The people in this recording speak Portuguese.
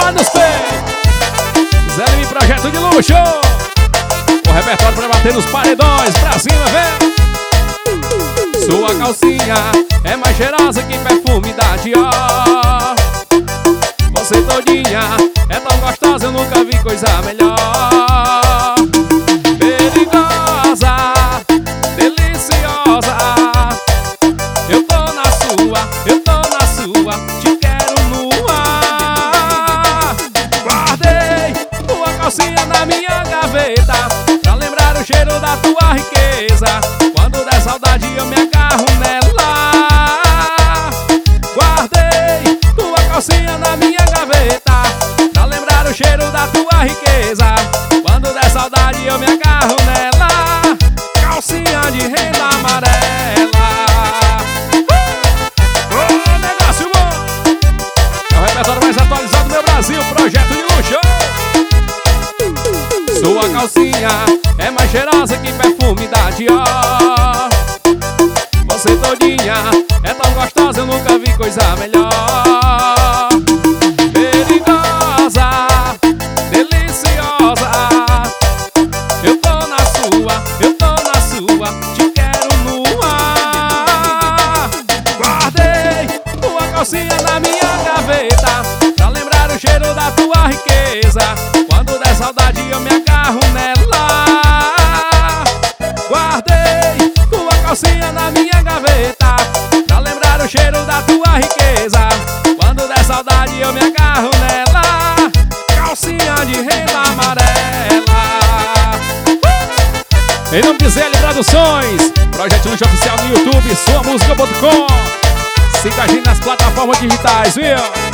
lá nos peitos. Zé Lime, projeto de luxo. O repertório pra bater nos paredões. Pra cima, vem. Sua calcinha é mais cheirosa que perfume da Dior. Você todinha é tão gostosa, eu nunca vi coisa melhor. Perigosa, deliciosa. Eu tô na sua, te quero no ar. Guardei tua calcinha na minha gaveta pra lembrar o cheiro da tua riqueza. Quando der saudade eu me agarro nela. Guardei tua calcinha na minha gaveta pra lembrar o cheiro da tua riqueza. Quando der saudade eu me agarro nela. Calcinha de renda amarela. Negócio bom. É o repertório mais atualizado do meu Brasil. Projeto de luxo. Sua calcinha é mais cheirosa que perfume da Dior. Você todinha é tão gostosa, eu nunca vi coisa melhor. Perigosa, deliciosa. Eu tô na sua, te quero no ar. Guardei tua calcinha na minha gaveta pra lembrar o cheiro da tua riqueza. Quando der saudade eu me agarro nela. Guardei tua calcinha na minha gaveta pra lembrar o cheiro da tua riqueza. Quando der saudade eu me agarro nela. Calcinha de renda amarela. Em nome de ZL Produções, Projeto Luxo Oficial no YouTube, suamusica.com. Siga a gente nas plataformas digitais, viu?